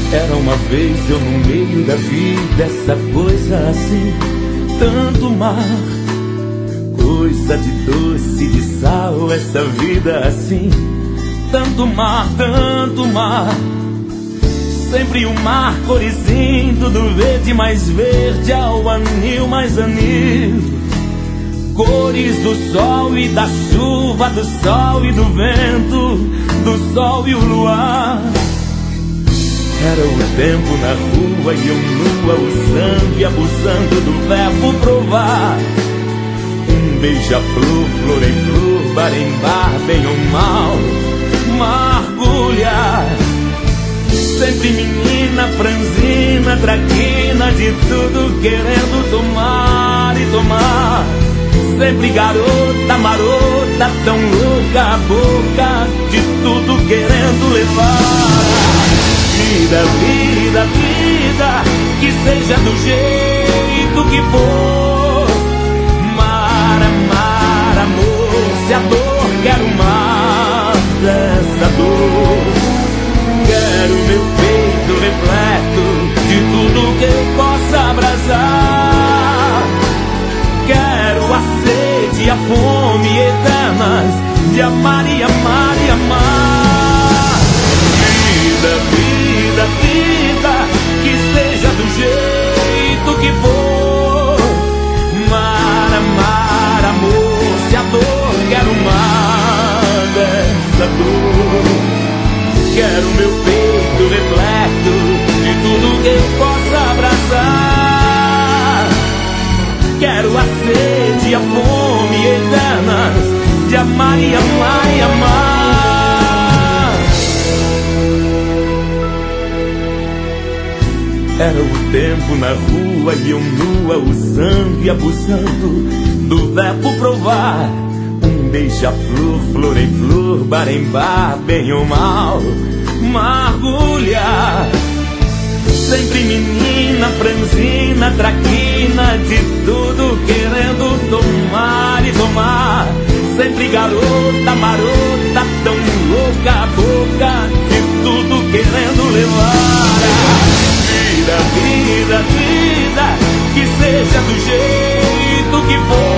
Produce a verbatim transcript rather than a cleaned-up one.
Era uma vez eu no meio da vida, essa coisa assim, tanto mar, coisa de doce, de sal, essa vida assim, tanto mar, tanto mar. Sempre o mar corizindo, do verde mais verde ao anil mais anil. Cores do sol e da chuva, do sol e do vento, do sol e o luar. Era o tempo na rua e eu nua, usando e abusando do verbo provar. Um beija-flor, flor em flor, bar em bar, bem ou mal, mergulhar. Sempre menina, franzina, traquina, de tudo querendo tomar e tomar. Sempre garota, marota, tão louca a boca, de tudo querendo levar. Vida, vida, vida, que seja do jeito que for. Mar, mar, amor, se a dor quero mar dessa dor. Quero meu peito repleto de tudo que eu possa abrasar. Quero a sede e a fome eternas de amar e amar e amar. Vida, vida, vida, que seja do jeito que for. Mar, amar, amor, se a dor quero mar dessa dor. Quero meu peito repleto de tudo que eu possa abraçar. Quero a sede e a fome eternas de amar e amar e amar. Era o tempo na rua e eu nua, usando e abusando do verbo provar. Um beija-flor, flor em flor, bar em bar, bem ou mal, mergulhar. Sempre menina, franzina, traquina, de tudo querendo tomar e tomar. Sempre garota, marota, tão louca a boca, de tudo querendo levar. Vida, vida, vida, que seja do jeito que for.